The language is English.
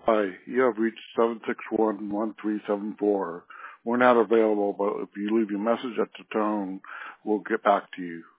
Hi, you have reached 761-1374. We're not available, but if you leave your message at the tone, we'll get back to you.